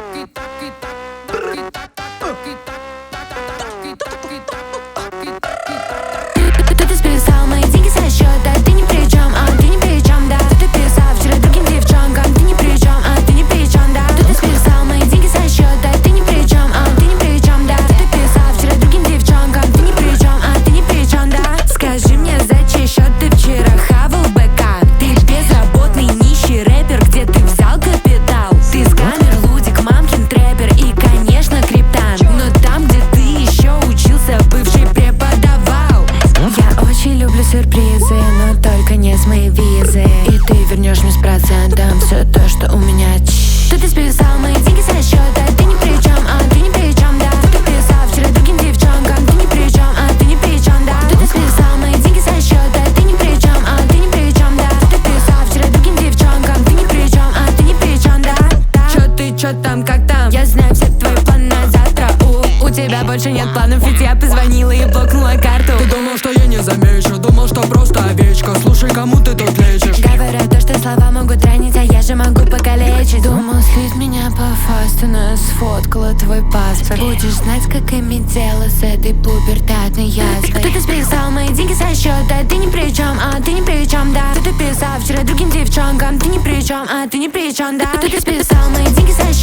Ты списал мои деньги со счета, ты ни при чем, ты ни при чем, да. Ты писал вчера другим девчонкам, ты ни при чем, ты ни при чем, да. Ты списал мои деньги со счета, ты ни при чем, ты ни при чем, да. Ты писал вчера другим девчонкам, ты ни при чем, ты ни при чем, да. Скажи мне, за чей счет ты вчера хавал БК? Ты безработный нищий рэпер, где ты взял капитал? Ты скамер, лудик, мамкин трэпер и, конечно, криптан. Но там, где ты еще учился, бывший преподавал. Я очень люблю сюрпризы, но только не с моей визы. И ты вернешь мне с процентом все то, что у меня. Ты списал мои деньги со счета, ты ни при чем, ты ни при чем, да. Ты писал вчера другим девчонкам, ты ни при чем, ты ни при чем, да. Ты списал мои деньги со счета, ты ни при чем, ты ни при чем, да. Ты писал вчера другим девчонкам, ты ни при чем, ты ни при чем, да. Чё ты, чё там, как там? Я знаю все твои планы на завтра. У тебя больше нет планов, ведь я позвонила и блокнула карту. Ты думал, что я не замечу, думал, что просто овечка. Слушай, кому ты тут лечишь? Говорят то, что слова могут ранить, а я же могу покалечить. Думал, слить меня по фасту, но сфоткала твой паспорт. Будешь знать, как иметь дело с этой пубертатной язвой. Кто-то списал мои деньги со счета, ты ни при чем, ты ни при чем, да. Кто-то писал вчера другим девчонкам, ты ни при чем, ты ни при чем, да. Кто-то списал мои деньги со счета.